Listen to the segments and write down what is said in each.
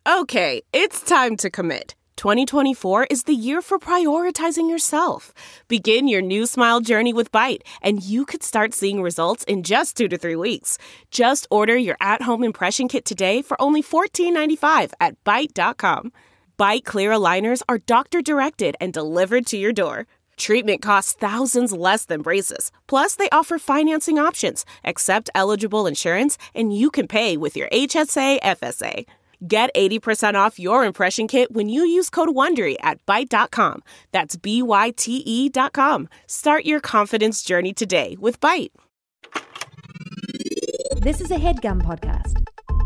Okay, it's time to commit. 2024 is the year for prioritizing yourself. Begin your new smile journey with Byte, and you could start seeing results in just 2 to 3 weeks. Just order your at-home impression kit today for only $14.95 at Byte.com. Byte Clear aligners are doctor-directed and delivered to your door. Treatment costs thousands less than braces. Plus, they offer financing options, accept eligible insurance, and you can pay with your HSA FSA. Get 80% off your impression kit when you use code WONDERY at Byte.com. That's BYTE.com. Start your confidence journey today with Byte. This is a HeadGum podcast.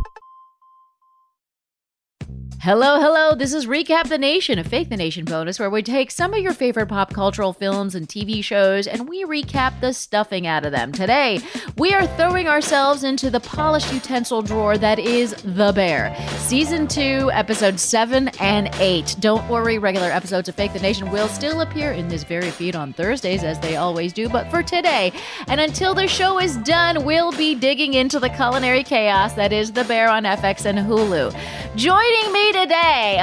Hello. This is Recap the Nation, a Fake the Nation bonus where we take some of your favorite pop cultural films and TV shows and we recap the stuffing out of them. Today, we are throwing ourselves into the polished utensil drawer that is The Bear. Season 2, episodes 7 and 8. Don't worry, regular episodes of Fake the Nation will still appear in this very feed on Thursdays, as they always do. But for today, and until the show is done, we'll be digging into the culinary chaos that is The Bear on FX and Hulu. Joining me today,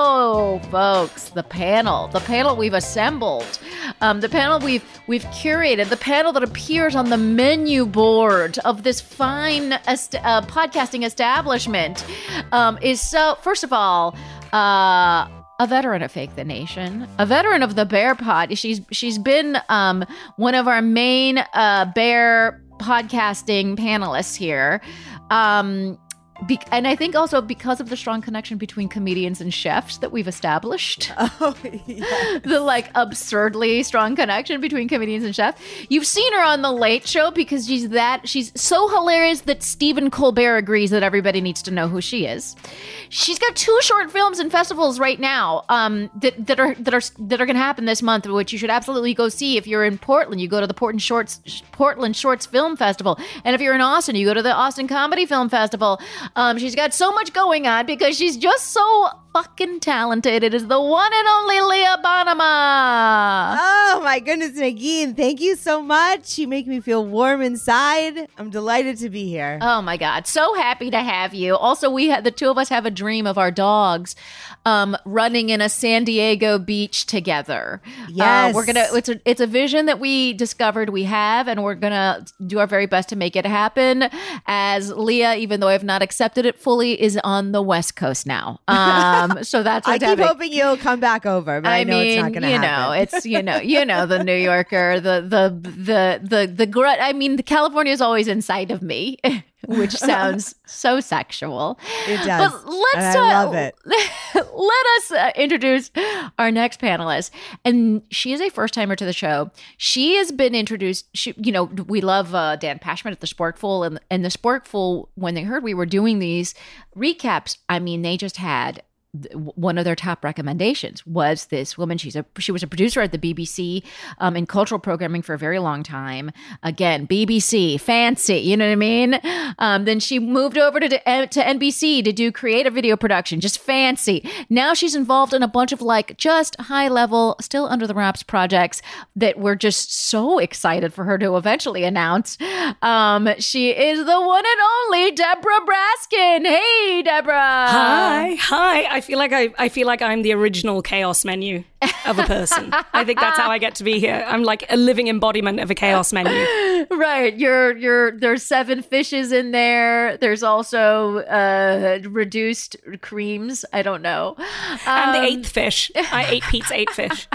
folks, the panel we've assembled, the panel we've curated, the panel that appears on the menu board of this fine podcasting establishment is, so first of all, a veteran of Fake the Nation, a veteran of the Bear Pod. She's been one of our main Bear podcasting panelists here. And I think also because of the strong connection between comedians and chefs that we've established. Oh, yes. The absurdly strong connection between comedians and chefs. You've seen her on The Late Show because she's so hilarious that Stephen Colbert agrees that everybody needs to know who she is. She's got 2 short films in festivals right now that are going to happen this month, which you should absolutely go see. If you're in Portland, you go to the Portland Shorts Film Festival. And if you're in Austin, you go to the Austin Comedy Film Festival. She's got so much going on because she's just so fucking talented. It is the one and only Leah Bonnema. Oh my goodness, Negin, thank you so much. You make me feel warm inside. I'm delighted to be here. Oh my God, so happy to have you. Also, the 2 of us have a dream of our dogs running in a San Diego beach together. Yes, it's a vision that we discovered we have, and we're gonna do our very best to make it happen. As Leah, even though I've not accepted it fully, is on the West Coast now. So that's I keep hoping you'll come back over, but I know it's not going to happen. It's the New Yorker, the grunt. I mean, California is always inside of me, which sounds so sexual. It does. But I love it. Let us introduce our next panelist, and she is a first timer to the show. She has been introduced. We love Dan Pashman at the Sporkful, and the Sporkful, when they heard we were doing these recaps, I mean, they just had one of their top recommendations was this woman. She was a producer at the BBC in cultural programming for a very long time. Again, BBC, fancy, you know what I mean? Then she moved over to NBC to do creative video production, just fancy. Now she's involved in a bunch of just high level, still under the wraps projects that we're just so excited for her to eventually announce. She is the one and only Deborah Braskin. Hey, Deborah. Hi. I feel like I'm the original chaos menu of a person. I think that's how I get to be here. I'm like a living embodiment of a chaos menu. Right. There's 7 fishes in there. There's also reduced creams. I don't know. And the 8th fish. I ate Pete's 8th fish.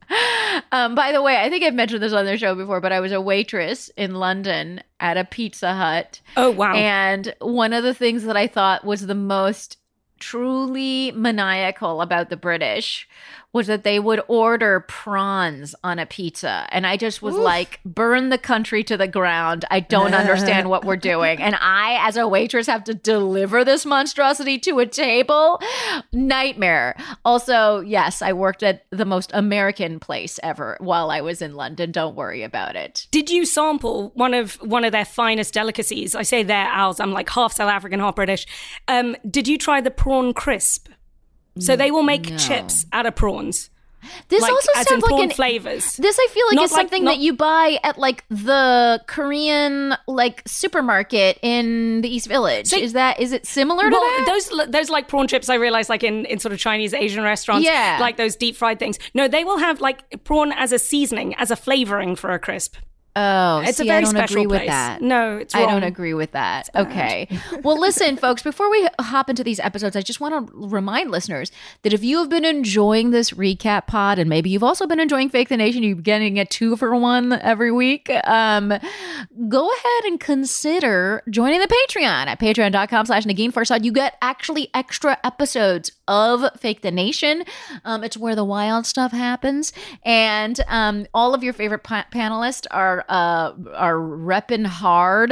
By the way, I think I've mentioned this on their show before, but I was a waitress in London at a Pizza Hut. Oh, wow. And one of the things that I thought was the most truly maniacal about the British was that they would order prawns on a pizza. And I just was like, burn the country to the ground. I don't understand what we're doing. And I, as a waitress, have to deliver this monstrosity to a table. Nightmare. Also, yes, I worked at the most American place ever while I was in London. Don't worry about it. Did you sample one of their finest delicacies? I say they're ours. I'm like half South African, half British. Did you try the prawn crisp? So they will make chips out of prawns. This like, also as sounds in like prawn an flavors. This I feel like Not is something that you buy at like the Korean like supermarket in the East Village. So- is it similar to Well, that? those like prawn chips, I realize, like in sort of Chinese Asian restaurants, Yeah. like those deep fried things. No, they will have like prawn as a seasoning, as a flavoring for a crisp. Oh, It's see, a very I don't special agree place. with that. No, it's I wrong. don't agree with that. Okay. Well, listen, folks, before we hop into these episodes, I just want to remind listeners that if you have been enjoying this recap pod, and maybe you've also been enjoying Fake the Nation, you're getting a 2-for-1 every week, go ahead and consider joining the Patreon at patreon.com/NaginFarsad. You get actually extra episodes of Fake the Nation. It's where the wild stuff happens. And all of your favorite panelists are repping hard.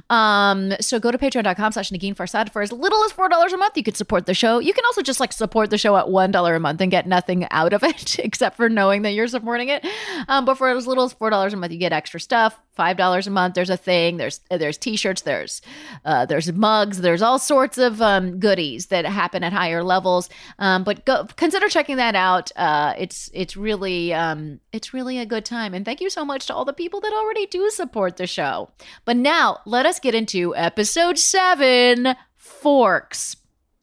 So go to patreon.com/NaginFarsad. For as little as $4 a month, you could support the show. You can also just like support the show at $1 a month and get nothing out of it except for knowing that you're supporting it. But for as little as $4 a month, you get extra stuff. $5 a month, there's a thing. There's t-shirts. There's mugs. There's all sorts of goodies that happen at higher levels. But consider checking that out. It's really a good time. And thank you so much to all the people that already do support the show. But now let us get into episode 7, Forks.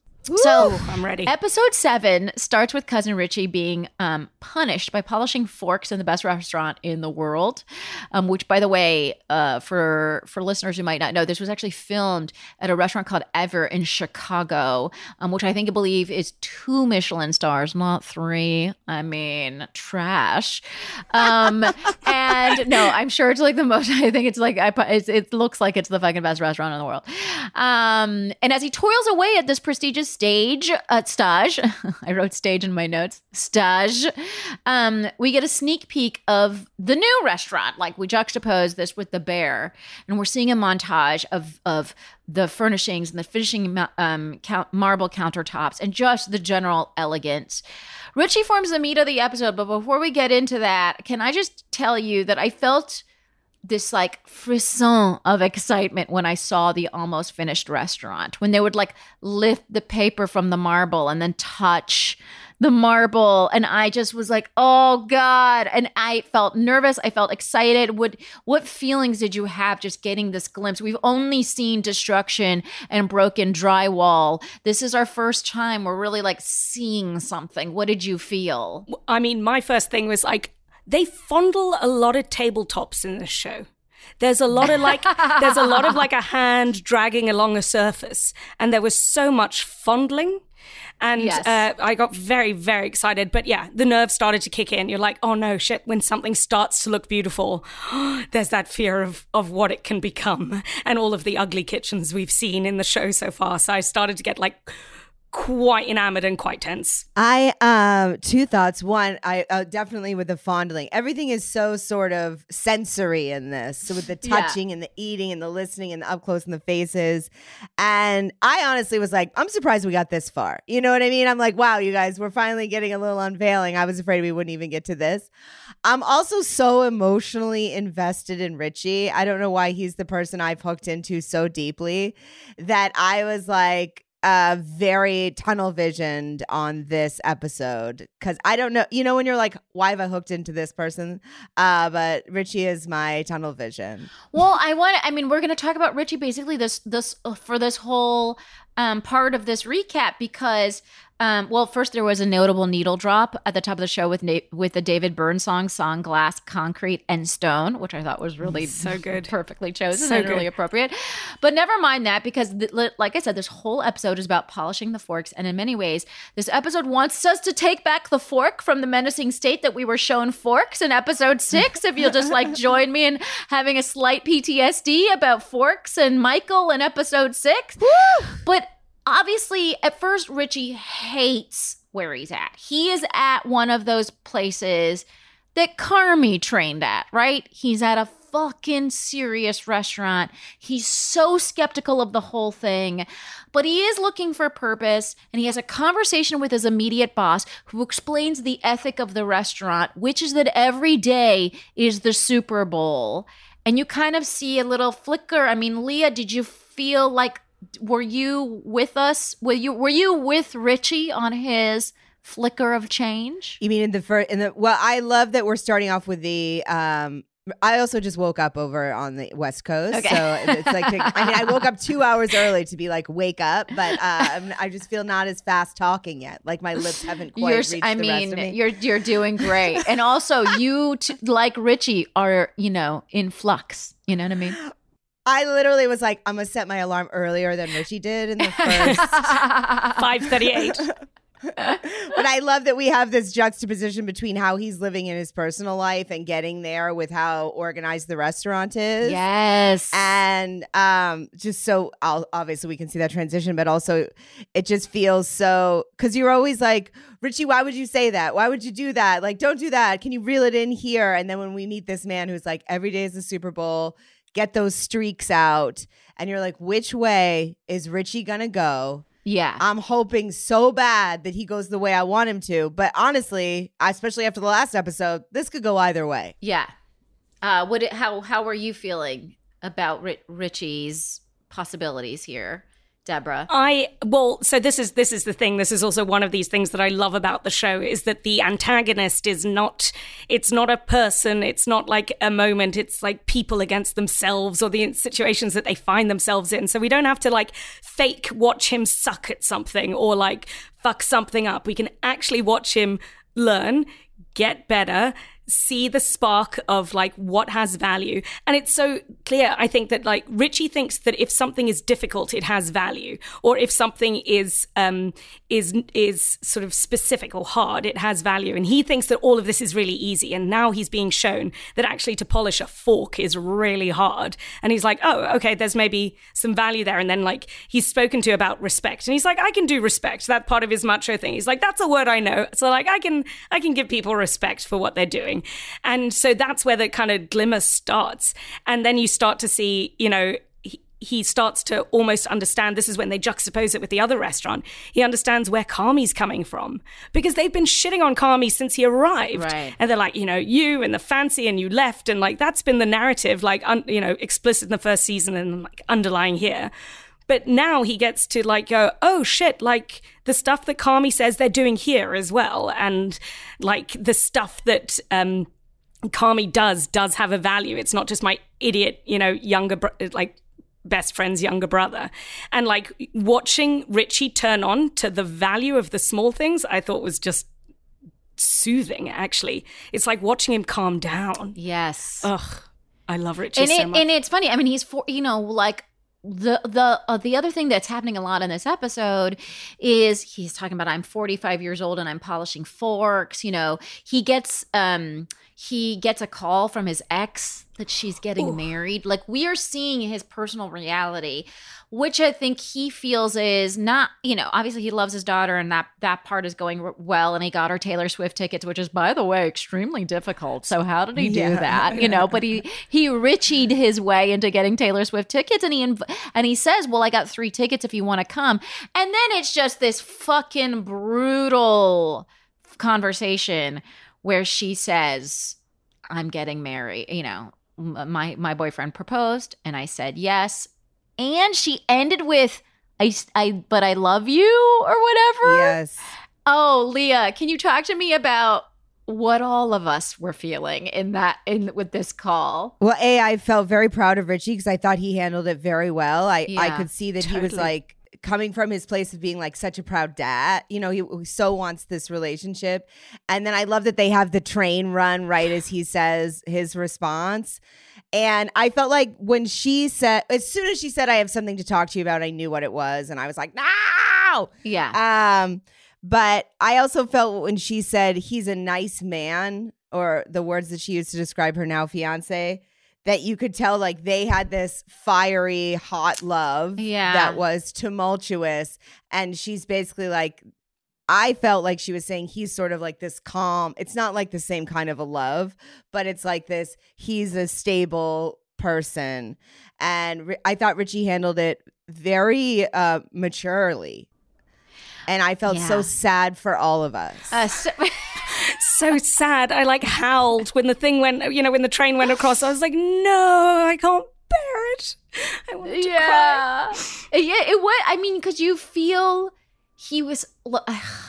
So I'm ready. Episode 7 starts with Cousin Richie being punished by polishing forks in the best restaurant in the world, which, by the way, for listeners who might not know, this was actually filmed at a restaurant called Ever in Chicago, which I believe is 2 Michelin stars, not 3. I mean, trash. And no, I'm sure it's like the most. I think it's like it looks like it's the fucking best restaurant in the world. And as he toils away at this prestigious stage, stage, I wrote stage in my notes, stage, we get a sneak peek of the new restaurant. Like, we juxtapose this with the bear, and we're seeing a montage of the furnishings and the finishing marble countertops and just the general elegance. Richie forms the meat of the episode, but before we get into that, can I just tell you that I felt this like frisson of excitement when I saw the almost finished restaurant, when they would like lift the paper from the marble and then touch the marble, and I just was like, oh God. And I felt nervous. I felt excited. What feelings did you have just getting this glimpse? We've only seen destruction and broken drywall. This is our first time we're really like seeing something. What did you feel? I mean, my first thing was like, they fondle a lot of tabletops in this show. There's a lot of like a hand dragging along a surface, and there was so much fondling. And Yes. I got very, very excited. But yeah, the nerves started to kick in. You're like, oh no, shit, when something starts to look beautiful, there's that fear of what it can become, and all of the ugly kitchens we've seen in the show so far. So I started to get like quite enamored and quite tense. I 2 thoughts. One, I definitely with the fondling. Everything is so sort of sensory in this. So with the touching and the eating and the listening and the up close and the faces. And I honestly was like, I'm surprised we got this far. You know what I mean? I'm like, wow, you guys, we're finally getting a little unveiling. I was afraid we wouldn't even get to this. I'm also so emotionally invested in Richie. I don't know why he's the person I've hooked into so deeply that I was like, very tunnel visioned on this episode, because I don't know, you know, when you're like, why have I hooked into this person? But Richie is my tunnel vision. Well, we're going to talk about Richie basically this for this whole part of this recap, because first there was a notable needle drop at the top of the show with the David Byrne song Glass, Concrete, and Stone, which I thought was really so good, perfectly chosen, so and good. Really appropriate. But never mind that, because like I said, this whole episode is about polishing the forks, and in many ways, this episode wants us to take back the fork from the menacing state that we were shown forks in episode 6. If you'll just like join me in having a slight PTSD about forks and Michael in episode 6. Woo! But obviously, at first, Richie hates where he's at. He is at one of those places that Carmy trained at, right? He's at a fucking serious restaurant. He's so skeptical of the whole thing, but he is looking for purpose, and he has a conversation with his immediate boss, who explains the ethic of the restaurant, which is that every day is the Super Bowl. And you kind of see a little flicker. I mean, Leah, did you feel like, were you with us? Were you with Richie on his flicker of change? You mean in the well, I love that we're starting off with the I also just woke up over on the West Coast. Okay. So it's like, I woke up 2 hours early to be like, wake up. But I just feel not as fast talking yet. Like my lips haven't quite reached the rest of me. You're doing great. And also you, like Richie, are, in flux. You know what I mean? I literally was like, I'm going to set my alarm earlier than Richie did in the first 5:38. But I love that we have this juxtaposition between how he's living in his personal life and getting there with how organized the restaurant is. Yes. And just so obviously we can see that transition, but also it just feels so, because you're always like, Richie, why would you say that? Why would you do that? Like, don't do that. Can you reel it in here? And then when we meet this man who's like, every day is the Super Bowl, get those streaks out. And you're like, which way is Richie going to go? Yeah. I'm hoping so bad that he goes the way I want him to. But honestly, especially after the last episode, this could go either way. Yeah. How were you feeling about Richie's possibilities here, Deborah? So this is the thing. This is also one of these things that I love about the show is that the antagonist it's not a person. It's not like a moment. It's like people against themselves or the situations that they find themselves in. So we don't have to like fake watch him suck at something or like fuck something up. We can actually watch him learn, get better, see the spark of like what has value. And it's so clear, I think, that like Richie thinks that if something is difficult, it has value, or if something is sort of specific or hard, it has value. And he thinks that all of this is really easy. And now he's being shown that actually to polish a fork is really hard. And he's like, oh, okay, there's maybe some value there. And then like he's spoken to about respect, and he's like, I can do respect. That part of his macho thing. He's like, that's a word I know. So like I can give people respect for what they're doing. And so that's where the kind of glimmer starts. And then you start to see, he starts to almost understand. This is when they juxtapose it with the other restaurant. He understands where Carmy's coming from, because they've been shitting on Carmy since he arrived. Right. And they're like, you and the fancy and you left. And like, that's been the narrative, like, explicit in the first season and like underlying here. But now he gets to like go, oh shit, like the stuff that Carmy says they're doing here as well. And like the stuff that Carmy does have a value. It's not just my idiot, best friend's younger brother. And like watching Richie turn on to the value of the small things, I thought was just soothing, actually. It's like watching him calm down. Yes. Ugh, I love Richie so much. And it's funny. I mean, he's the other thing that's happening a lot in this episode is he's talking about, I'm 45 years old and I'm polishing forks. He gets a call from his ex that she's getting married. Like, we are seeing his personal reality, which I think he feels is not, obviously he loves his daughter and that part is going well. And he got her Taylor Swift tickets, which is, by the way, extremely difficult. So how did he do that? But he Richied his way into getting Taylor Swift tickets. And he says, well, I got 3 tickets if you want to come. And then it's just this fucking brutal conversation where she says, I'm getting married. My boyfriend proposed and I said yes. And she ended with, but I love you or whatever. Yes. Oh, Leah, can you talk to me about what all of us were feeling with this call? Well, I felt very proud of Richie because I thought he handled it very well. I could see that he was like coming from his place of being like such a proud dad. He so wants this relationship. And then I love that they have the train run right as he says his response. And I felt like when she said, as soon as she said, I have something to talk to you about, I knew what it was. And I was like, no. Yeah. But I also felt when she said he's a nice man, or the words that she used to describe her now fiance, that you could tell like they had this fiery, hot love that was tumultuous. And she's basically like, I felt like she was saying he's sort of like this calm. It's not like the same kind of a love, but it's like this, he's a stable person. And I thought Richie handled it very maturely. And I felt so sad for all of us. So sad. I like howled when the thing went, when the train went across. I was like, no, I can't bear it. I wanted to cry. Yeah, it was. I mean, because you feel he was,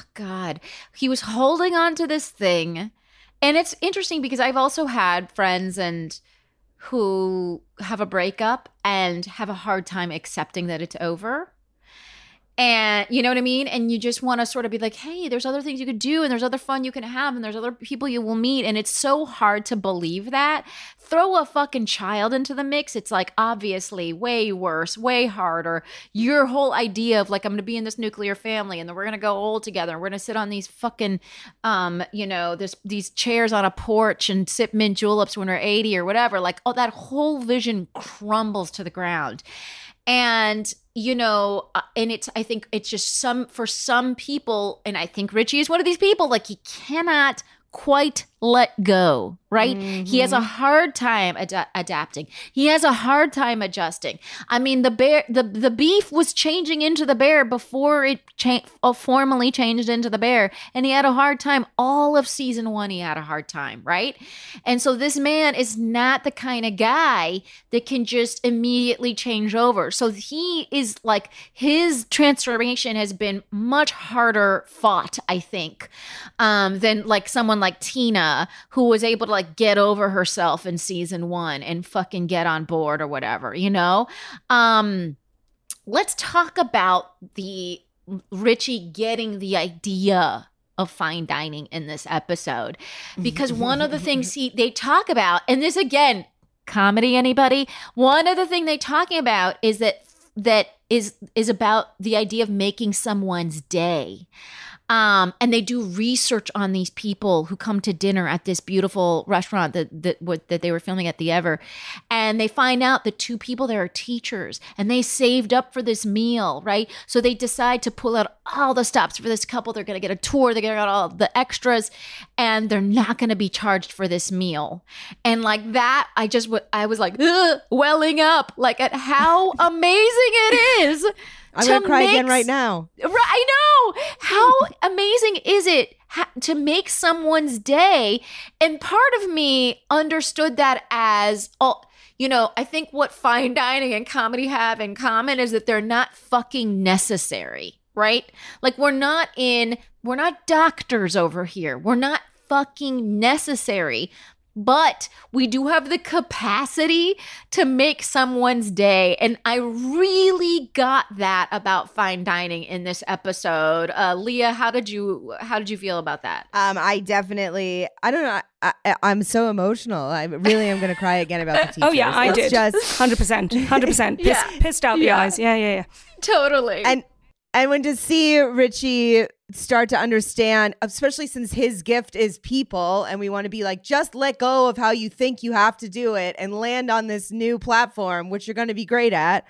God, he was holding on to this thing. And it's interesting because I've also had friends who have a breakup and have a hard time accepting that it's over. And you know what I mean? And you just want to sort of be like, hey, there's other things you could do, and there's other fun you can have, and there's other people you will meet. And it's so hard to believe that. Throw a fucking child into the mix. It's like, obviously way worse, way harder. Your whole idea of like, I'm going to be in this nuclear family and then we're going to go old together and we're going to sit on these fucking, these chairs on a porch and sip mint juleps when we're 80 or whatever. Like, oh, that whole vision crumbles to the ground. And, I think it's just for some people, and I think Richie is one of these people, like he cannot quite let go, right? Mm-hmm. He has a hard time adapting. He has a hard time adjusting. I mean, the beef was changing into the bear before it formally changed into the bear, and he had a hard time. All of season 1, he had a hard time, right? And so this man is not the kind of guy that can just immediately change over. So he is like, his transformation has been much harder fought, I think, than like someone like Tina, who was able to like get over herself in season 1 and fucking get on board or whatever, Let's talk about the Richie getting the idea of fine dining in this episode, because one of the things they talk about, and this again, comedy, anybody? One of the things they talking about is that is about the idea of making someone's day. And they do research on these people who come to dinner at this beautiful restaurant that they were filming at the Ever. And they find out the 2 people there are teachers, and they saved up for this meal, right? So they decide to pull out all the stops for this couple. They're going to get a tour. They're going to get all the extras, and they're not going to be charged for this meal. And like that, I was like, welling up, like at how amazing it is. I'm going to cry again right now. I know. How amazing is it to make someone's day? And part of me understood that as, I think what fine dining and comedy have in common is that they're not fucking necessary, right? Like we're not doctors over here. We're not fucking necessary. But we do have the capacity to make someone's day. And I really got that about fine dining in this episode. Leah, how did you feel about that? I don't know. I'm so emotional. I really am going to cry again about the teachers. Oh yeah, I did. Just 100%. Pissed out the eyes. Yeah. Totally. And when to see Richie start to understand, especially since his gift is people, and we want to be like, just let go of how you think you have to do it and land on this new platform, which you're going to be great at.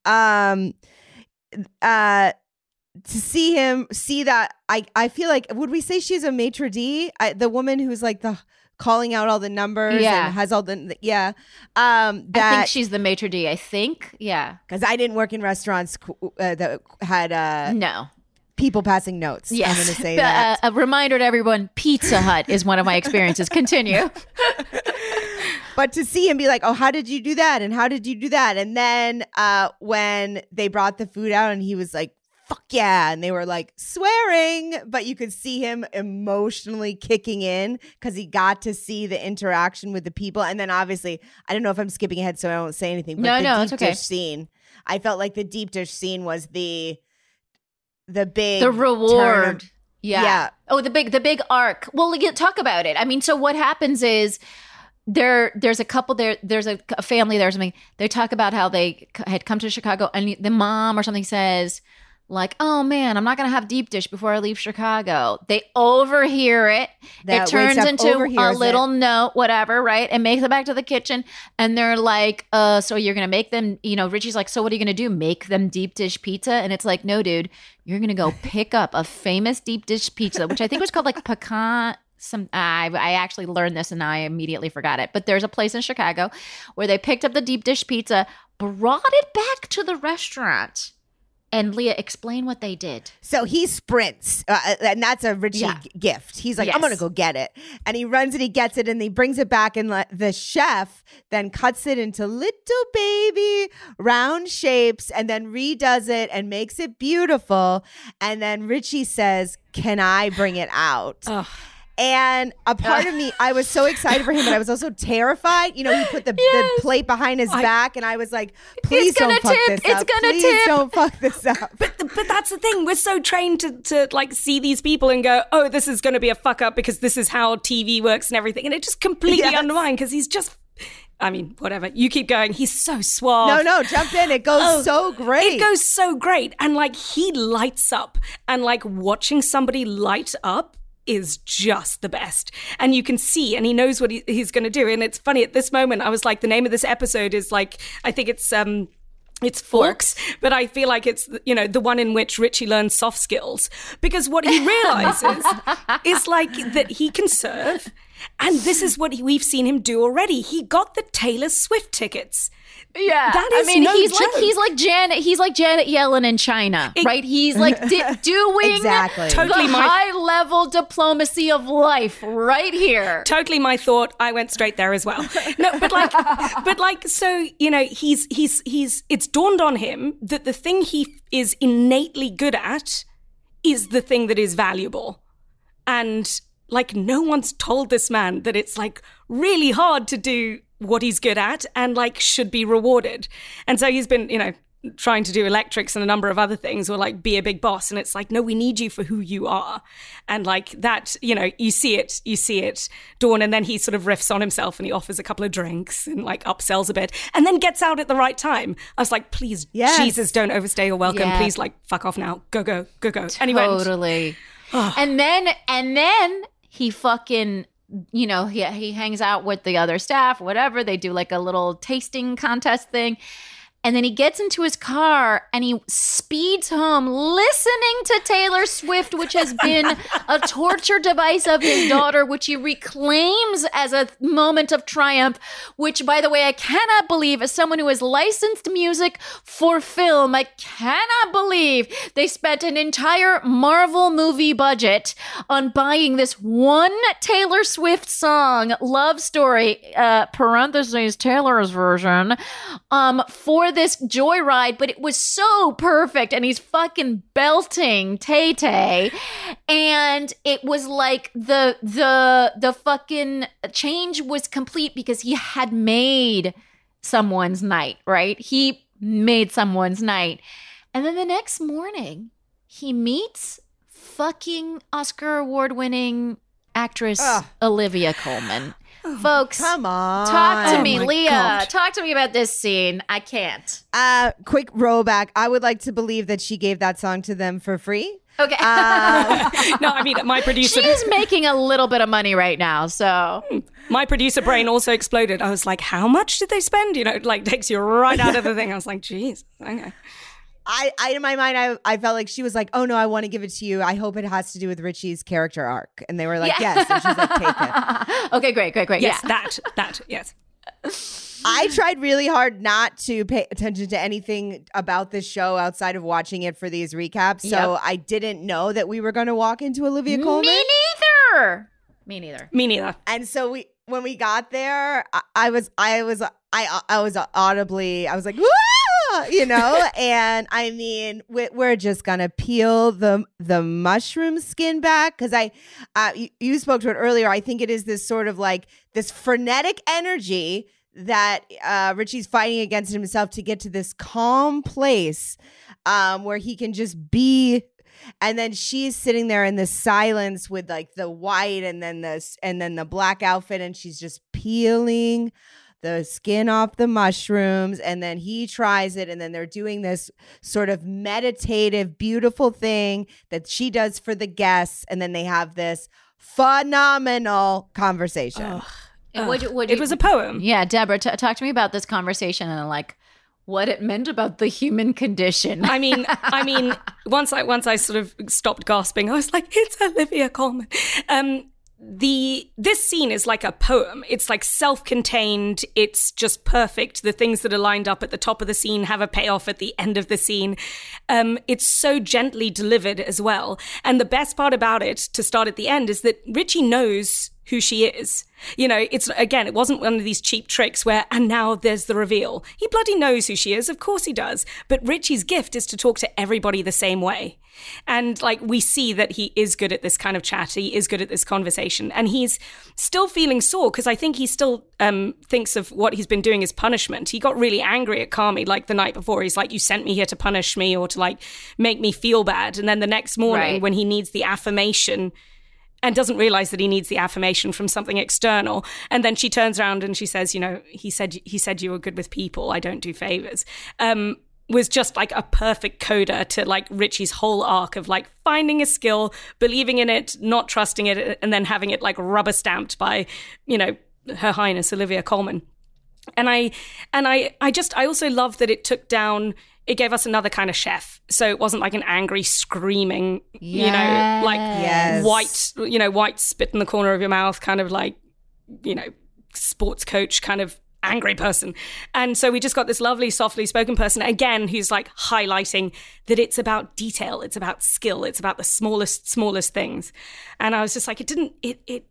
To see him see that, I feel like, would we say she's a maitre d'? The woman who's like the calling out all the numbers and has all the I think she's the maitre d'. I think, because I didn't work in restaurants that had no people passing notes. Yes. I'm going to say that. A reminder to everyone: Pizza Hut is one of my experiences. Continue. But to see him be like, "Oh, how did you do that? And how did you do that?" And then when they brought the food out, and he was like, "Fuck yeah!" and they were like swearing, but you could see him emotionally kicking in because he got to see the interaction with the people. And then obviously, I don't know if I'm skipping ahead, so I won't say anything. But no, the it's deep okay. dish scene, I felt like the deep dish scene was the big reward. Yeah. Oh, the big arc. Well, talk about it. I mean, so what happens is there's a couple there. There's a family there or something. They talk about how they had come to Chicago, and the mom or something says, like, "Oh man, I'm not going to have deep dish before I leave Chicago." They overhear it. It turns into a little note, whatever, right? And makes it back to the kitchen. And they're like, so you're going to make them, Richie's like, "So what are you going to do? Make them deep dish pizza?" And it's like, "No, dude, you're going to go pick up a famous deep dish pizza," which I think was called like pecan. I actually learned this and now I immediately forgot it. But there's a place in Chicago where they picked up the deep dish pizza, brought it back to the restaurant, And Leah, explain what they did. So he sprints, and that's a Richie gift. He's like, I'm going to go get it. And he runs and he gets it and he brings it back. And the chef then cuts it into little baby round shapes and then redoes it and makes it beautiful. And then Richie says, can I bring it out? Ugh. And a part of me, I was so excited for him, but I was also terrified. You know, he put the plate behind his back, and I was like, please don't fuck this up. Please don't fuck this up. But that's the thing. We're so trained to like see these people and go, oh, this is going to be a fuck up because this is how TV works and everything. And it just completely undermined because he's just... I mean, whatever. You keep going. He's so suave. No, jump in. It goes so great. It goes so great. And like he lights up. And like watching somebody light up is just the best. And you can see, and he knows what he's going to do. And it's funny, at this moment, I was like, the name of this episode is like, I think it's Forks, but I feel like it's, you know, the one in which Richie learns soft skills. Because what he realizes is like that he can serve. And this is what we've seen him do already. He got the Taylor Swift tickets. Yeah, that is he's like Janet Yellen in China, right? He's like doing exactly. the high level diplomacy of life right here. Totally my thought. I went straight there as well. No, but like, so you know, he's it's dawned on him that the thing he is innately good at is the thing that is valuable, and like no one's told this man that it's like really hard to do what he's good at and like should be rewarded. And so he's been, you know, trying to do electrics and a number of other things or like be a big boss. And it's like, no, we need you for who you are. And like that, you know, you see it dawn. And then he sort of riffs on himself and he offers a couple of drinks and like upsells a bit and then gets out at the right time. I was like, please, Jesus, don't overstay your welcome. Yeah. Please, like, fuck off now. Go. Anyway. Totally. And then he fucking... You know, he hangs out with the other staff, whatever. They do like a little tasting contest thing. And then he gets into his car and he speeds home listening to Taylor Swift, which has been a torture device of his daughter, which he reclaims as a moment of triumph, which, by the way, I cannot believe, as someone who has licensed music for film, I cannot believe they spent an entire Marvel movie budget on buying this one Taylor Swift song, Love Story, parentheses, Taylor's version, for this joyride, but it was so perfect, and he's fucking belting Tay-Tay, and it was like the fucking change was complete because he had made someone's night, right? He made someone's night. And then the next morning, he meets fucking Oscar award-winning actress Olivia Colman. Folks, come on. Talk to me, Leah. God. Talk to me about this scene. I can't. Quick rollback. I would like to believe that she gave that song to them for free. Okay. No, I mean, my producer... She's making a little bit of money right now, so... My producer brain also exploded. I was like, how much did they spend? You know, it like takes you right out of the thing. I was like, geez. Okay. I in my mind, I felt like she was like, oh no, I want to give it to you. I hope it has to do with Richie's character arc. And they were like, yes. And she's like, take it. Okay, great. Yes, yeah. that, yes. I tried really hard not to pay attention to anything about this show outside of watching it for these recaps. So I didn't know that we were going to walk into Olivia Colman. Me neither. And so when we got there, I was audibly, I was like, woo! You know, and I mean, we're just gonna peel the mushroom skin back because you spoke to it earlier. I think it is this sort of like this frenetic energy that Richie's fighting against himself to get to this calm place where he can just be. And then she's sitting there in the silence with like the white and then the black outfit, and she's just peeling the skin off the mushrooms, and then he tries it, and then they're doing this sort of meditative, beautiful thing that she does for the guests, and then they have this phenomenal conversation. It was a poem. Yeah, Deborah, talk to me about this conversation and like what it meant about the human condition. I mean, once I sort of stopped gasping, I was like, it's Olivia Colman. this scene is like a poem. It's like self-contained. It's just perfect. The things that are lined up at the top of the scene have a payoff at the end of the scene. It's so gently delivered as well. And the best part about it, to start at the end, is that Richie knows who she is. You know, it's, again, it wasn't one of these cheap tricks where, and now there's the reveal. He bloody knows who she is. Of course he does. But Richie's gift is to talk to everybody the same way. And like, we see that he is good at this kind of chat. He is good at this conversation. And he's still feeling sore because I think he still thinks of what he's been doing as punishment. He got really angry at Carmy like the night before. He's like, you sent me here to punish me or to like make me feel bad. And then the next morning when he needs the affirmation and doesn't realize that he needs the affirmation from something external. And then she turns around and she says, you know, he said you were good with people. I don't do favors. Was just like a perfect coda to like Richie's whole arc of like finding a skill, believing in it, not trusting it, and then having it like rubber stamped by, you know, Her Highness Olivia Colman. And I also love that it gave us another kind of chef. So it wasn't like an angry, screaming, you know, like white spit in the corner of your mouth, kind of like, you know, sports coach kind of angry person. And so we just got this lovely, softly spoken person, again, who's like highlighting that it's about detail, it's about skill, it's about the smallest things. And I was just like, it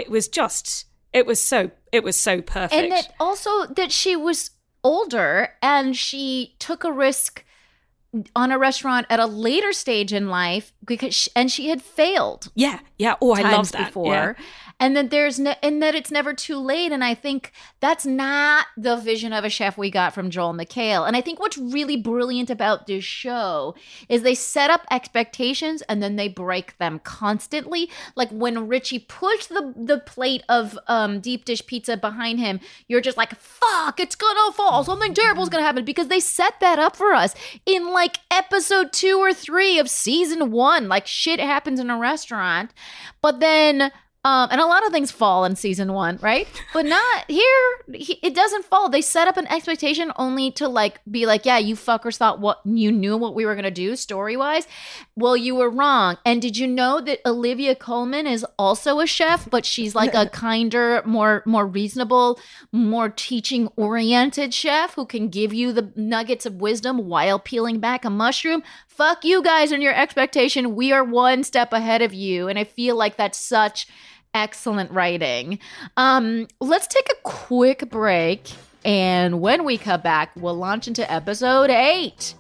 was so perfect. And that also that she was older and she took a risk on a restaurant at a later stage in life because she had failed. Yeah. Oh, I love that. Before. Yeah. And that and that it's never too late. And I think that's not the vision of a chef we got from Joel McHale. And I think what's really brilliant about this show is they set up expectations and then they break them constantly. Like when Richie pushed the plate of deep dish pizza behind him, you're just like, fuck, it's gonna fall. Something terrible is gonna happen, because they set that up for us in like episode 2 or 3 of season 1. Like shit happens in a restaurant, but then and a lot of things fall in season 1, right? But not here. It doesn't fall. They set up an expectation only to like be like, yeah, you fuckers thought you knew what we were going to do story-wise. Well, you were wrong. And did you know that Olivia Colman is also a chef, but she's like a kinder, more reasonable, more teaching-oriented chef who can give you the nuggets of wisdom while peeling back a mushroom? Fuck you guys and your expectation. We are one step ahead of you. And I feel like that's such excellent writing. Let's take a quick break. And when we come back, we'll launch into episode 8.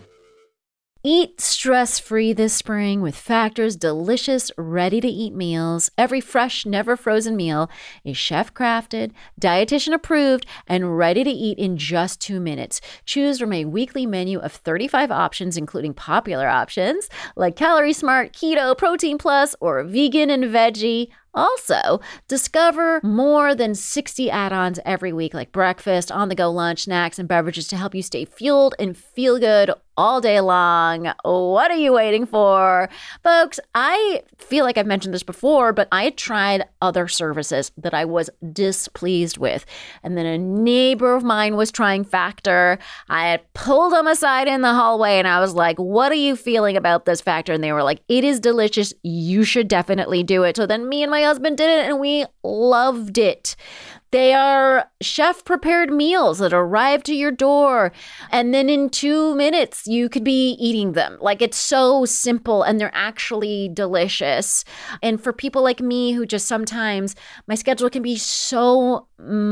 Eat stress-free this spring with Factor's delicious, ready-to-eat meals. Every fresh, never-frozen meal is chef-crafted, dietitian-approved, and ready to eat in just 2 minutes. Choose from a weekly menu of 35 options, including popular options like Calorie Smart, Keto, Protein Plus, or Vegan and Veggie. Also, discover more than 60 add-ons every week, like breakfast, on-the-go lunch, snacks, and beverages to help you stay fueled and feel good all day long. What are you waiting for? Folks, I feel like I've mentioned this before, but I had tried other services that I was displeased with. And then a neighbor of mine was trying Factor. I had pulled them aside in the hallway and I was like, what are you feeling about this Factor? And they were like, it is delicious. You should definitely do it. So then me and my husband did it and we loved it. They are chef-prepared meals that arrive to your door, and then in 2 minutes, you could be eating them. Like, it's so simple, and they're actually delicious. And for people like me who just sometimes, my schedule can be so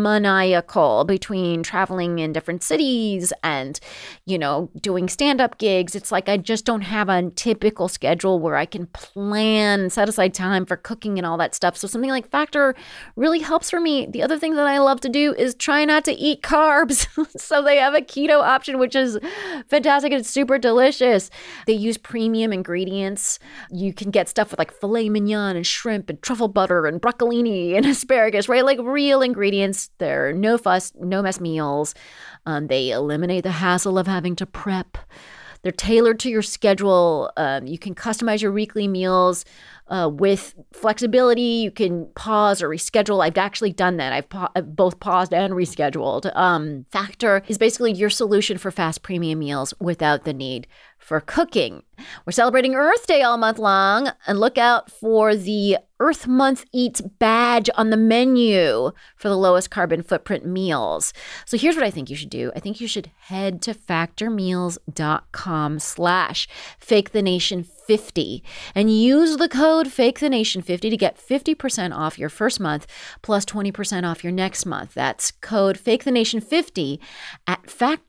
maniacal between traveling in different cities and, you know, doing stand-up gigs. It's like I just don't have a typical schedule where I can plan, set aside time for cooking and all that stuff. So something like Factor really helps for me. The other thing that I love to do is try not to eat carbs. So they have a keto option, which is fantastic. It's super delicious. They use premium ingredients. You can get stuff with like filet mignon and shrimp and truffle butter and broccolini and asparagus, right? Like real ingredients. They're no fuss, no mess meals. They eliminate the hassle of having to prep. They're tailored to your schedule. You can customize your weekly meals with flexibility. You can pause or reschedule. I've actually done that. I've both paused and rescheduled. Factor is basically your solution for fast premium meals without the need for cooking. We're celebrating Earth Day all month long, and look out for the Earth Month Eats badge on the menu for the lowest carbon footprint meals. So here's what I think you should do. I think you should head to factormeals.com/fakethenation50 and use the code fakethenation50 to get 50% off your first month plus 20% off your next month. That's code fakethenation50 at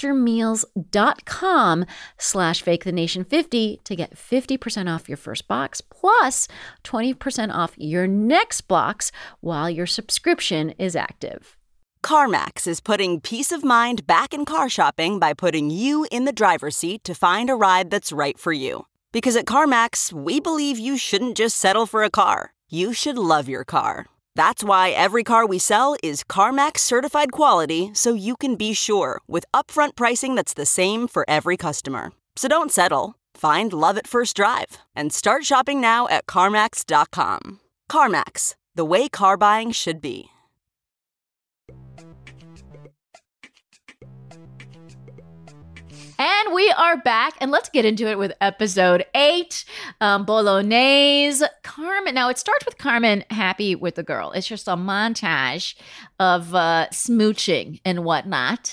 factormeals.com/fakethenation50 to get 50% off your first box plus 20% off your next box while your subscription is active. CarMax is putting peace of mind back in car shopping by putting you in the driver's seat to find a ride that's right for you. Because at CarMax, we believe you shouldn't just settle for a car. You should love your car. That's why every car we sell is CarMax certified quality, so you can be sure with upfront pricing that's the same for every customer. So don't settle. Find love at first drive and start shopping now at CarMax.com. CarMax, the way car buying should be. And we are back, and let's get into it with episode 8, Bolognese. Carmen, now it starts with Carmen happy with the girl. It's just a montage of smooching and whatnot.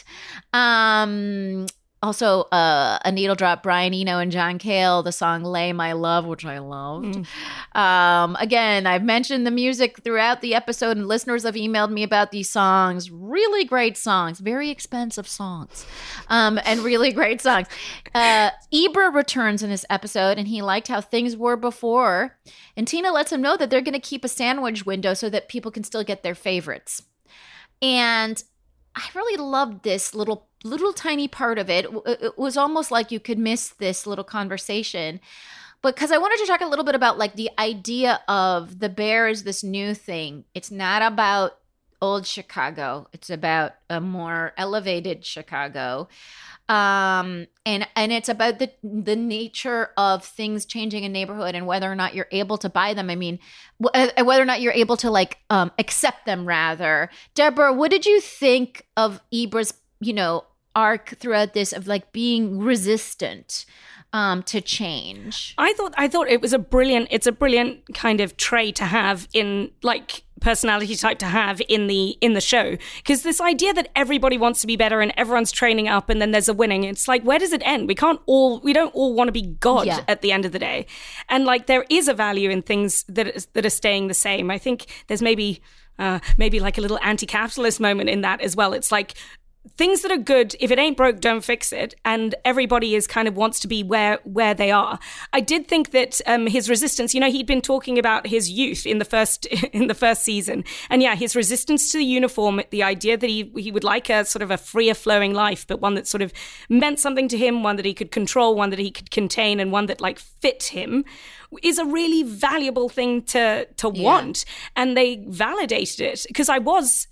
Also, a needle drop, Brian Eno and John Cale, the song Lay My Love, which I loved. Again, I've mentioned the music throughout the episode, and listeners have emailed me about these songs. Really great songs, very expensive songs, and really great songs. Ibra returns in this episode, and he liked how things were before. And Tina lets him know that they're going to keep a sandwich window so that people can still get their favorites. And I really loved this little tiny part of it. It was almost like you could miss this little conversation. But because I wanted to talk a little bit about like the idea of the bear is this new thing. It's not about old Chicago. It's about a more elevated Chicago. And it's about the nature of things changing in neighborhood and whether or not you're able to buy them. I mean, whether or not you're able to like accept them rather. Deborah, what did you think of Ibra's, arc throughout this of like being resistant to change? I thought it was a brilliant kind of trait to have in like personality type to have in the show, because this idea that everybody wants to be better and everyone's training up and then there's a winning, it's like, where does it end? We don't all want to be God at the end of the day. And like there is a value in things that are staying the same. I think there's maybe like a little anti-capitalist moment in that as well. It's like things that are good, if it ain't broke, don't fix it. And everybody is kind of wants to be where they are. I did think that his resistance, he'd been talking about his youth in the first season. And yeah, his resistance to the uniform, the idea that he would like a sort of a freer flowing life, but one that sort of meant something to him, one that he could control, one that he could contain, and one that like fit him, is a really valuable thing to want. And they validated it, because there was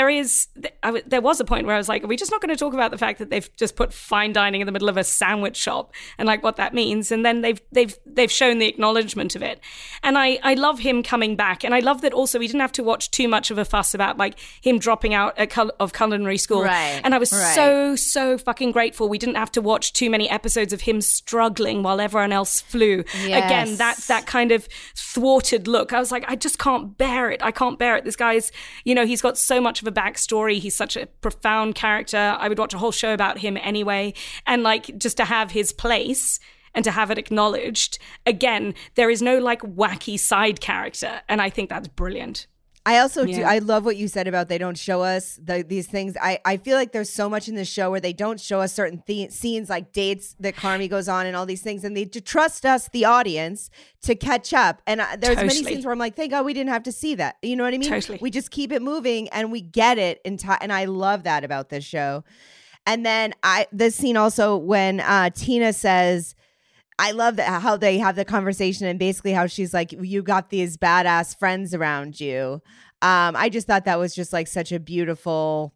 a point where I was like, are we just not going to talk about the fact that they've just put fine dining in the middle of a sandwich shop and like what that means? And then they've shown the acknowledgement of it. And I love him coming back. And I love that also we didn't have to watch too much of a fuss about like him dropping out of culinary school. Right. And I was so fucking grateful we didn't have to watch too many episodes of him struggling while everyone else flew. Yes. Again, that kind of thwarted look. I was like, I just can't bear it. I can't bear it. This guy's, he's got so much of a backstory. He's such a profound character. I would watch a whole show about him anyway. And like, just to have his place and to have it acknowledged, again, there is no like wacky side character. And I think that's brilliant. I also do. I love what you said about they don't show us these things. I feel like there's so much in this show where they don't show us certain scenes, like dates that Carmy goes on and all these things, and they trust us, the audience, to catch up. And there's many scenes where I'm like, thank God we didn't have to see that. You know what I mean? Totally. We just keep it moving and we get it in time. And I love that about this show. And then this scene also when Tina says, I love that how they have the conversation and basically how she's like, you got these badass friends around you. I just thought that was just like such a beautiful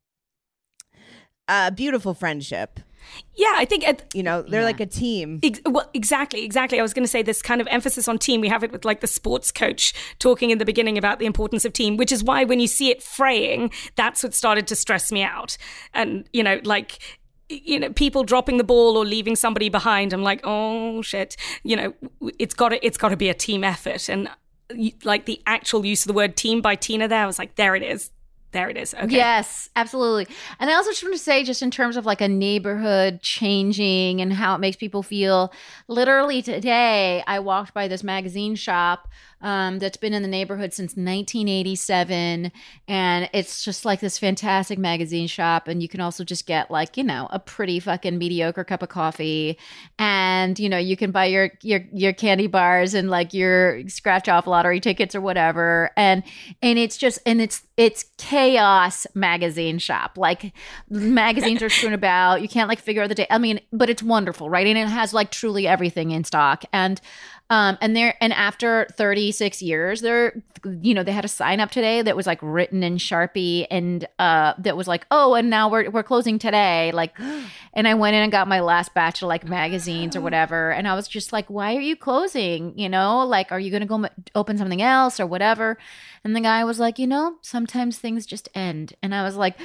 friendship. Yeah, I think they're like a team. Well, exactly. I was going to say this kind of emphasis on team. We have it with like the sports coach talking in the beginning about the importance of team, which is why when you see it fraying, that's what started to stress me out. And people dropping the ball or leaving somebody behind, I'm like, oh shit, it's got to be a team effort. And like the actual use of the word team by Tina there, I was like, there it is. Okay. Yes, absolutely. And I also just want to say, just in terms of like a neighborhood changing and how it makes people feel, literally today I walked by this magazine shop that's been in the neighborhood since 1987. And it's just like this fantastic magazine shop. And you can also just get like, a pretty fucking mediocre cup of coffee. And, you can buy your candy bars and like your scratch off lottery tickets or whatever. And it's chaos magazine shop. Like magazines are strewn about. You can't like figure out the day. I mean, but it's wonderful, right? And it has like truly everything in stock. And after 36 years, they had a sign up today that was like written in Sharpie and that was like, oh, and now we're closing today. Like, and I went in and got my last batch of like magazines or whatever. And I was just like, why are you closing? Like, are you going to go open something else or whatever? And the guy was like, sometimes things just end. And I was like,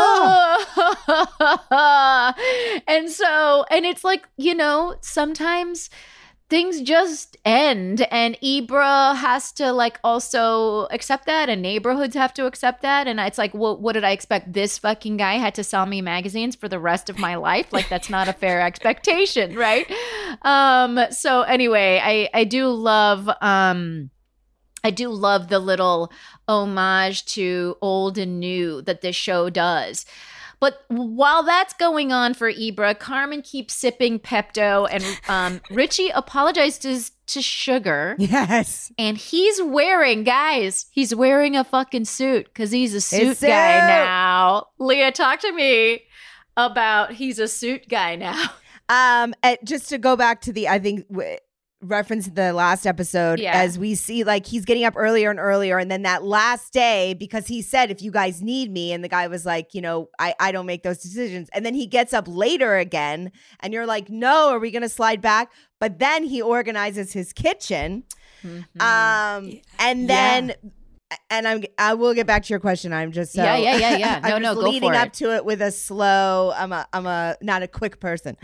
oh. And it's like, sometimes things just end, and Ibra has to like also accept that, and neighborhoods have to accept that. And it's like, well, what did I expect? This fucking guy had to sell me magazines for the rest of my life? Like, that's not a fair expectation, right? So anyway, I do love the little homage to old and new that this show does. But while that's going on for Ibra, Carmen keeps sipping Pepto, and Richie apologizes to Sugar. Yes. And he's wearing a fucking suit because he's a suit guy now. Leah, talk to me about he's a suit guy now. Just to go back to I think reference the last episode, as we see like he's getting up earlier and earlier, and then that last day, because he said, if you guys need me, and the guy was like, I don't make those decisions, and then he gets up later again, and you're like, no, are we gonna slide back? But then he organizes his kitchen. And then and I will get back to your question. I'm just yeah. I'm just leading go for up it. to it with a slow. I'm a not a quick person.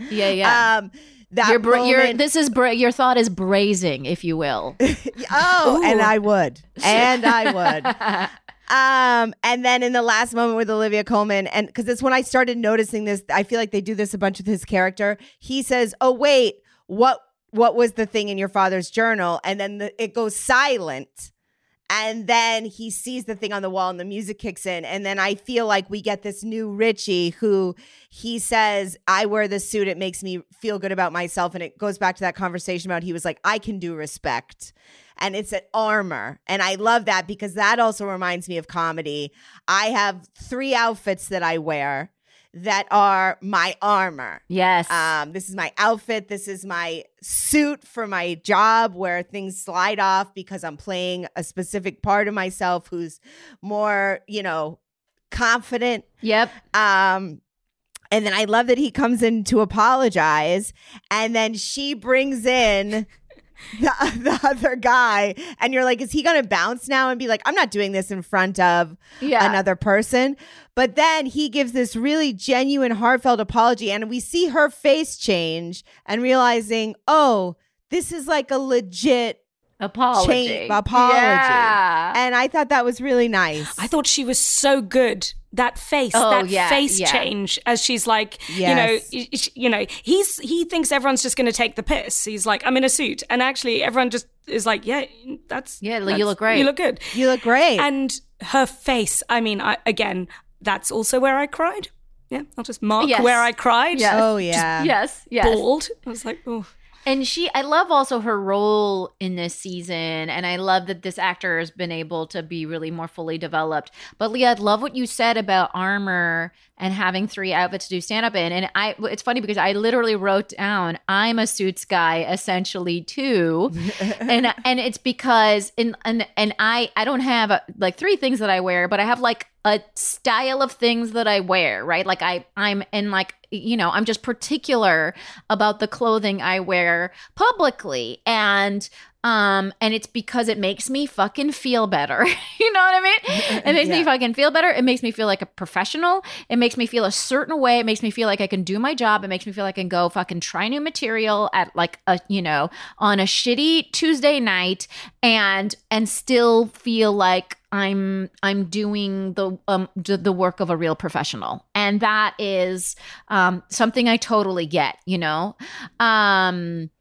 Your thought is braising, if you will. And I would. And then in the last moment with Olivia Colman, and because it's when I started noticing this, I feel like they do this a bunch with his character. He says, "Oh wait, what was the thing in your father's journal?" And then it goes silent. And then he sees the thing on the wall and the music kicks in. And then I feel like we get this new Richie who he says, I wear this suit. It makes me feel good about myself. And it goes back to that conversation about he was like, I can do respect. And it's an armor. And I love that because that also reminds me of comedy. I have 3 outfits that I wear that are my armor. Yes. This is my outfit. This is my suit for my job where things slide off because I'm playing a specific part of myself who's more, confident. Yep. And then I love that he comes in to apologize, and then she brings in the other guy, and you're like, is he gonna bounce now and be like, I'm not doing this in front of another person? But then he gives this really genuine, heartfelt apology, and we see her face change and realizing, oh, this is like a legit apology. Yeah. And I thought that was really nice. I thought she was so good. That face, change as she's like, he thinks everyone's just going to take the piss. He's like, I'm in a suit. And actually everyone just is like, you look great. You look good. You look great. And her face, I mean, again, that's also where I cried. Yeah, I'll just mark where I cried. Yes. Oh, yeah. Yes. Bald. I was like, oh. And I love also her role in this season. And I love that this actor has been able to be really more fully developed. But Leah, I love what you said about armor and having 3 outfits to do stand-up in. And it's funny because I literally wrote down, I'm a suits guy essentially too. and it's because, and I don't have like 3 things that I wear, but I have like a style of things that I wear, right? Like I'm in like, I'm just particular about the clothing I wear publicly. And And it's because it makes me fucking feel better. You know what I mean? It makes me fucking feel better. It makes me feel like a professional. It makes me feel a certain way. It makes me feel like I can do my job. It makes me feel like I can go fucking try new material at like a, you know, on a shitty Tuesday night and still feel like I'm doing the work of a real professional. And that is something I totally get, you know? And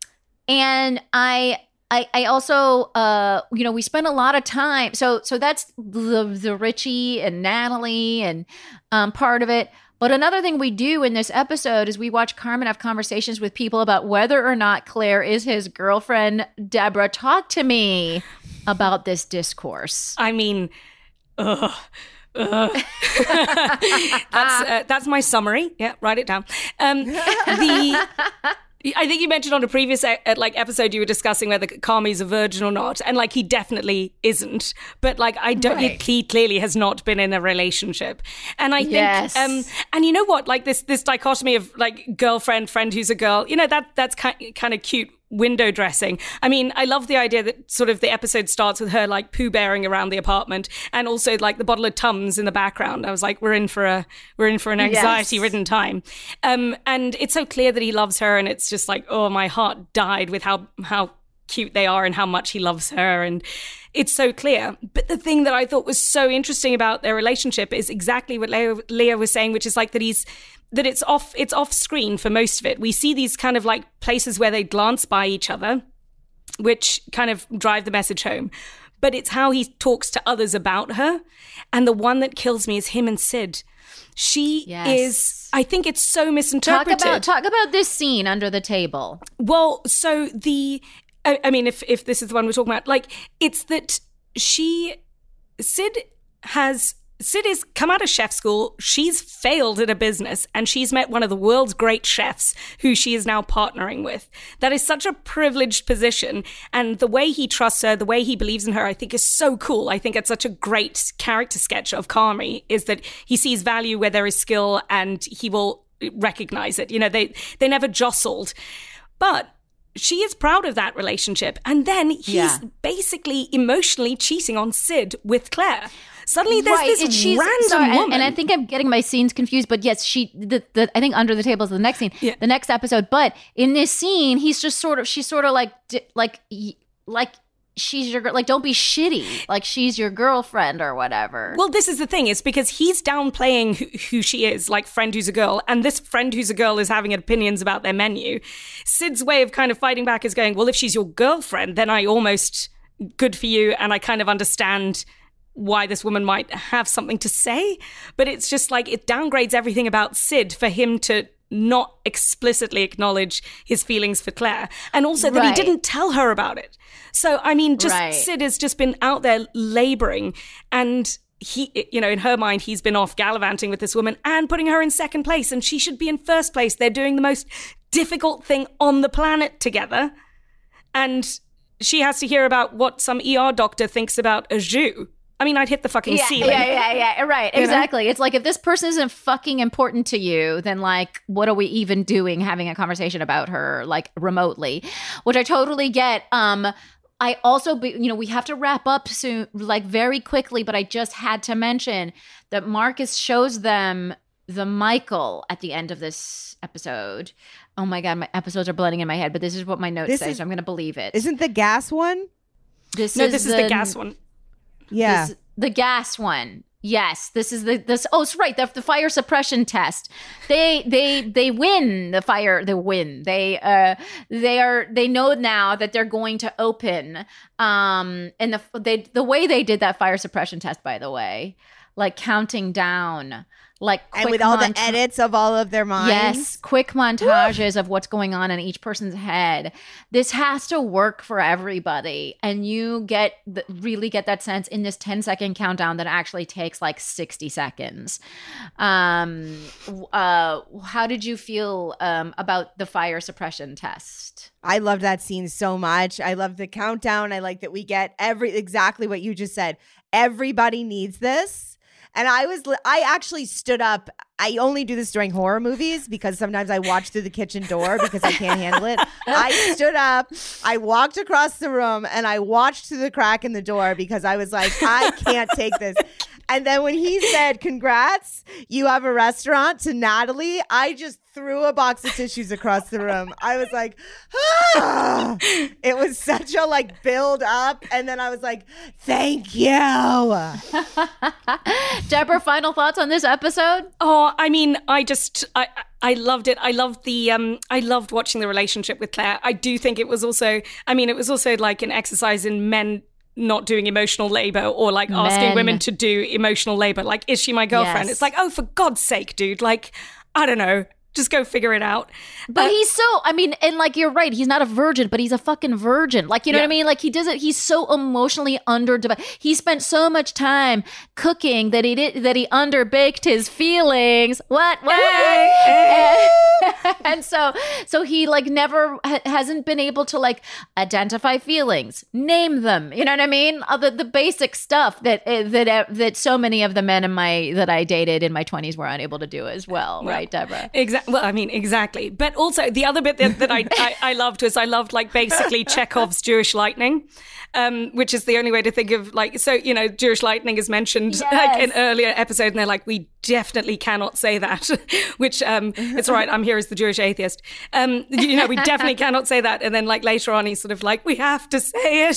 I also, you know, we spent a lot of time. So that's the Richie and Natalie and part of it. But another thing we do in this episode is we watch Carmen have conversations with people about whether or not Claire is his girlfriend. Deborah, talk to me about this discourse. I mean, that's my summary. Yeah, write it down. I think you mentioned on a previous episode you were discussing whether Carmi's a virgin or not, and like he definitely isn't. But like he clearly has not been in a relationship, and I think and you know what, like this dichotomy of like girlfriend, friend who's a girl, you know, that's kind of cute window dressing. I mean, I love the idea that sort of the episode starts with her like poo bearing around the apartment, and also like the bottle of Tums in the background. I was like, we're in for an anxiety-ridden time. And it's so clear that he loves her, and it's just like, oh, my heart died with how cute they are and how much he loves her, and it's so clear. But the thing that I thought was so interesting about their relationship is exactly what Leah was saying, which is like that it's off screen for most of it. We see these kind of like places where they glance by each other, which kind of drive the message home. But it's how he talks to others about her. And the one that kills me is him and Sid. She is, I think it's so misinterpreted. Talk about this scene under the table. Well, so I mean, if this is the one we're talking about, like, it's that Sid has come out of chef school, she's failed at a business, and she's met one of the world's great chefs who she is now partnering with. That is such a privileged position, and the way he trusts her, the way he believes in her, I think is so cool. I think it's such a great character sketch of Carmi, is that he sees value where there is skill and he will recognize it. You know, they never jostled. But she is proud of that relationship, and then he's basically emotionally cheating on Sid with Claire. Suddenly there's this random woman. And I think I'm getting my scenes confused, but yes, I think under the table is the next scene, the next episode. But in this scene, she's sort of like she's your, like, don't be shitty, like she's your girlfriend or whatever. Well, this is the thing. It's because he's downplaying who she is, like friend who's a girl. And this friend who's a girl is having opinions about their menu. Sid's way of kind of fighting back is going, well, if she's your girlfriend, then I almost, good for you. And I kind of understand why this woman might have something to say, but it's just like it downgrades everything about Sid for him to not explicitly acknowledge his feelings for Claire, and also that he didn't tell her about it. So, I mean, Sid has just been out there laboring, and he, you know, in her mind, he's been off gallivanting with this woman and putting her in second place, and she should be in first place. They're doing the most difficult thing on the planet together, and she has to hear about what some ER doctor thinks about a jus. I mean, I'd hit the fucking ceiling. Yeah, right, exactly. It's like, if this person isn't fucking important to you, then like, what are we even doing having a conversation about her, like, remotely? Which I totally get. I also, we have to wrap up soon, like very quickly, but I just had to mention that Marcus shows them the Michael at the end of this episode. Oh my God, my episodes are blending in my head, but this is what my notes say, so I'm going to believe it. Isn't the gas one? This is the gas one. Yeah. The gas one. Yes, this is this. Oh, it's right. The fire suppression test. They win the fire. They win. They know now that they're going to open. And the way they did that fire suppression test, by the way, like counting down, like and with all the edits of all of their minds. Yes, quick montages of what's going on in each person's head. This has to work for everybody, and you really get that sense in this 10-second countdown that actually takes like 60 seconds. How did you feel about the fire suppression test? I loved that scene so much. I love the countdown. I like that we get exactly what you just said. Everybody needs this. And I actually stood up. I only do this during horror movies because sometimes I watch through the kitchen door because I can't handle it. I stood up, I walked across the room, and I watched through the crack in the door because I was like, I can't take this. And then when he said, congrats, you have a restaurant, to Natalie, I just threw a box of tissues across the room. I was like, ah! It was such a like build up. And then I was like, thank you. Deborah, final thoughts on this episode? Oh, I mean, I loved it. I loved watching the relationship with Claire. I do think it was also like an exercise in men not doing emotional labor, or like asking women to do emotional labor. Like, is she my girlfriend? Yes. It's like, oh, for God's sake, dude. Like, I don't know. Just go figure it out. But he's so, I mean, and like, you're right, he's not a virgin, but he's a fucking virgin. Like, you know what I mean? Like, he does it, he's so emotionally underdeveloped. He spent so much time cooking that he underbaked his feelings. What? And so he like never hasn't been able to like identify feelings, name them. You know what I mean? The basic stuff that so many of the men that I dated in my 20s were unable to do as well, right, Deborah? Exactly. Well, I mean, exactly. But also the other bit that I loved was I loved like basically Chekhov's Jewish lightning, which is the only way to think of like, so, you know, Jewish lightning is mentioned like in an earlier episode, and they're like, we definitely cannot say that, which it's all right, I'm here as the Jewish atheist. You know, we definitely cannot say that. And then like later on, he's sort of like, we have to say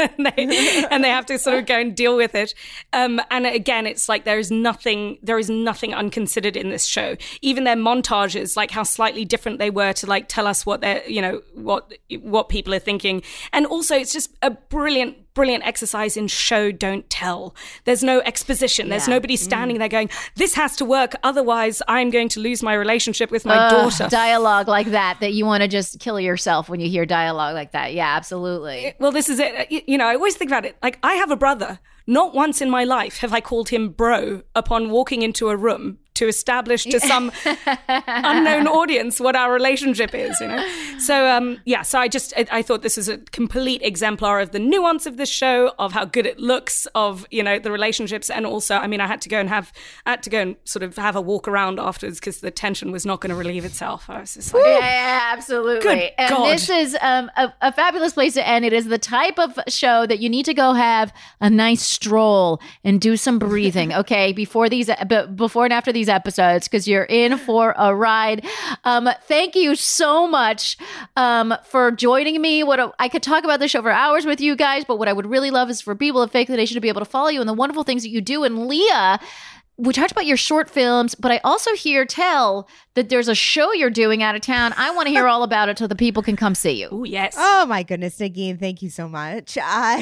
it. and they have to sort of go and deal with it. And again, it's like there is nothing unconsidered in this show. Even their montages, like how slightly different they were to like tell us what they're, you know, what people are thinking. And also it's just a brilliant exercise in show don't tell. There's no exposition. There's nobody standing there going, this has to work, otherwise I'm going to lose my relationship with my daughter. Dialogue like that you want to just kill yourself when you hear dialogue like that. Yeah, absolutely. Well, this is it. You know, I always think about it. Like, I have a brother. Not once in my life have I called him bro upon walking into a room to establish to some unknown audience what our relationship is, you know? So, so I thought this is a complete exemplar of the nuance of this show, of how good it looks, of, you know, the relationships. And also, I mean, I had to go and sort of have a walk around afterwards because the tension was not going to relieve itself. I was just like, yeah, absolutely. Good and God. This is a fabulous place to end. It is the type of show that you need to go have a nice stroll and do some breathing, okay, before and after these episodes, because you're in for a ride. Thank you so much for joining me. I could talk about this show for hours with you guys, but what I would really love is for people of Fake the Nation to be able to follow you and the wonderful things that you do. And Leah, we talked about your short films, but I also tell that there's a show you're doing out of town. I want to hear all about it so the people can come see you. Oh, yes. Oh my goodness, Nadine, thank you so much. I'll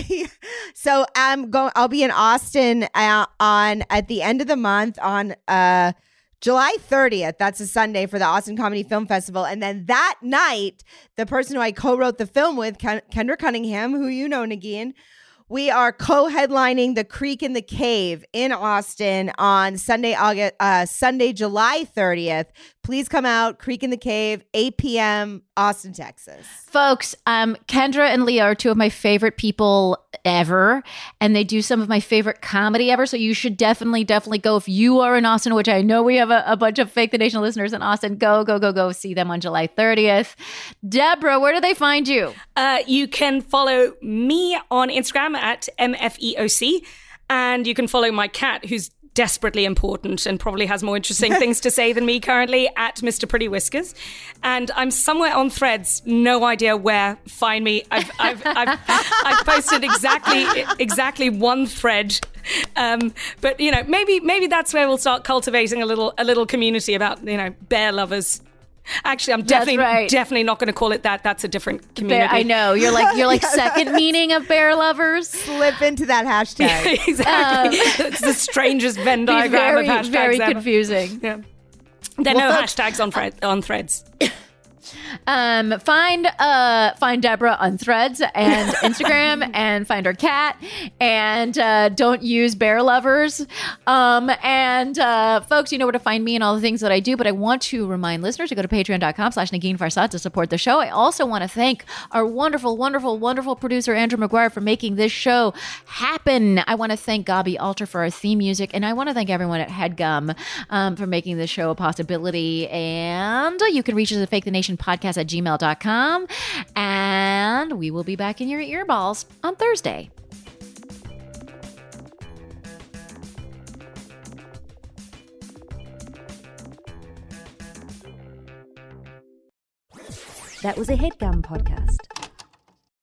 be in Austin at the end of the month on July 30th. That's a Sunday for the Austin Comedy Film Festival. And then that night, the person who I co-wrote the film with, Kendra Cunningham, who you know, Nagin, we are co-headlining The Creek in the Cave in Austin on Sunday, July 30th. Please come out, Creek in the Cave, 8 p.m., Austin, Texas. Folks, Kendra and Leah are two of my favorite people ever, and they do some of my favorite comedy ever, so you should definitely go. If you are in Austin, which I know we have a bunch of Fake the Nation listeners in Austin, go see them on July 30th. Deborah, where do they find you? You can follow me on Instagram at MFEOC, and you can follow my cat, who's desperately important and probably has more interesting things to say than me currently, at Mr. Pretty Whiskers. And I'm somewhere on Threads, no idea where. Find me. I've posted exactly one thread. But you know, maybe that's where we'll start cultivating a little community about, you know, bear lovers. Actually, I'm definitely not going to call it that. That's a different community. I know. You're like second meaning of bear lovers. Slip into that hashtag. Yeah, exactly. It's the strangest Venn diagram of hashtags very ever. confusing. Yeah. There are no hashtags on Threads. Find Deborah on Threads and Instagram, and find her cat, and don't use bear lovers. Folks, you know where to find me and all the things that I do, but I want to remind listeners to go to patreon.com/Negin Farsad to support the show. I also want to thank our wonderful, wonderful, wonderful producer, Andrew McGuire, for making this show happen. I want to thank Gabi Alter for our theme music, and I want to thank everyone at HeadGum for making this show a possibility. And you can reach us at fakethenationpodcast@gmail.com, and we will be back in your earballs on Thursday. That was a HeadGum podcast.